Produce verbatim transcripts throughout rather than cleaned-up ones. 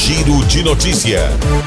Giro de Notícia.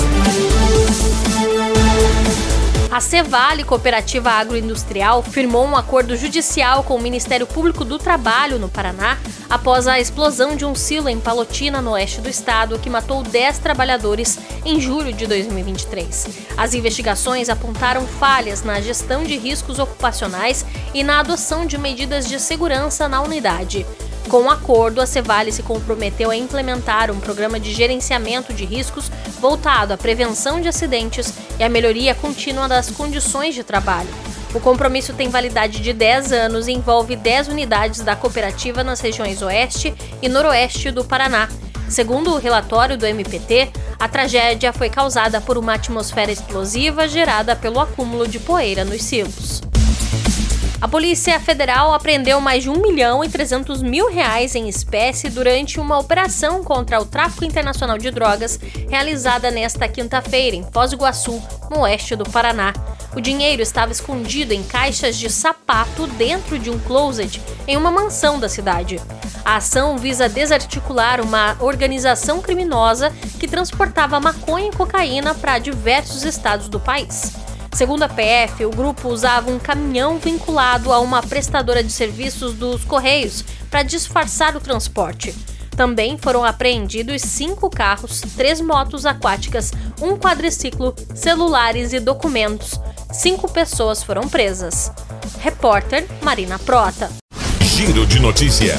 A Cevale, Cooperativa Agroindustrial, firmou um acordo judicial com o Ministério Público do Trabalho, no Paraná, após a explosão de um silo em Palotina, no oeste do estado, que matou dez trabalhadores em julho de dois mil e vinte e três. As investigações apontaram falhas na gestão de riscos ocupacionais e na adoção de medidas de segurança na unidade. Com o acordo, a Cevale se comprometeu a implementar um programa de gerenciamento de riscos voltado à prevenção de acidentes e à melhoria contínua das condições de trabalho. O compromisso tem validade de dez anos e envolve dez unidades da cooperativa nas regiões oeste e noroeste do Paraná. Segundo o relatório do M P T, a tragédia foi causada por uma atmosfera explosiva gerada pelo acúmulo de poeira nos silos. A Polícia Federal apreendeu mais de um milhão e trezentos mil reais em espécie durante uma operação contra o tráfico internacional de drogas realizada nesta quinta-feira em Foz do Iguaçu, no oeste do Paraná. O dinheiro estava escondido em caixas de sapato dentro de um closet em uma mansão da cidade. A ação visa desarticular uma organização criminosa que transportava maconha e cocaína para diversos estados do país. Segundo a P F, o grupo usava um caminhão vinculado a uma prestadora de serviços dos Correios para disfarçar o transporte. Também foram apreendidos cinco carros, três motos aquáticas, um quadriciclo, celulares e documentos. Cinco pessoas foram presas. Repórter Marina Prota. Giro de Notícia.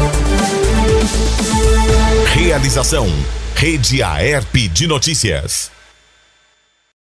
Realização: Rede Aerp de Notícias.